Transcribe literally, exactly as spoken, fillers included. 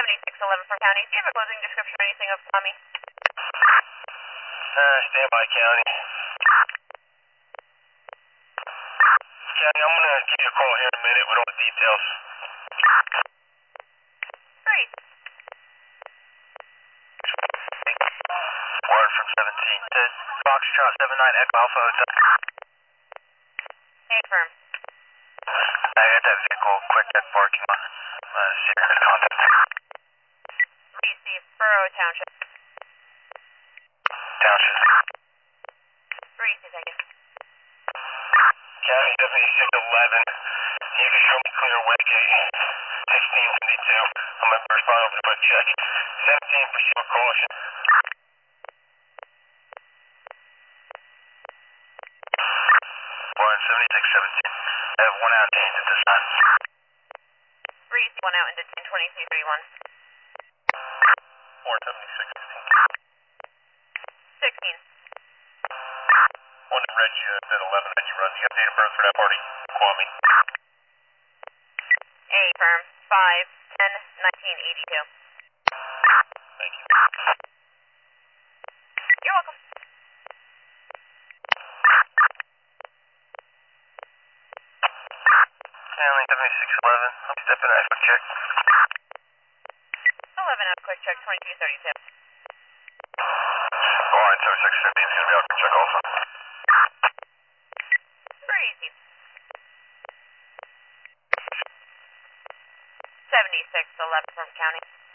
seventy-six eleven from county. Do you have a closing description or anything of Tommy? Uh, standby, county. County, I'm gonna give you a call here in a minute with all the details. Great. Word from seventeen to Foxtrot seven nine Echo Alpha Hotel. Hey, firm. I got that vehicle quick at parking lot. Uh, secret contact. Receive Borough Township. Township. Receive, thank you. County seventy-six eleven. You can show me clear Westgate. sixteen seventy-two. I'm gonna respond over the quick check. seventeen, proceed with caution. Warren seventy-six seventeen. I have one out change at this time. Receive one out into ten twenty-two thirty-one. Warren seventy-six sixteen. sixteen. One in Reggie at eleven that you run. You got date of birth for that party? Kwame. A firm. five ten nineteen eighty-two. Thank you. You're welcome. County seventy-six eleven. I'm stepping out for check. eleven out, quick check twenty-two thirty-two. Warren seventy-six fifteen is gonna be out for check also. Receive. seventy-six eleven from county.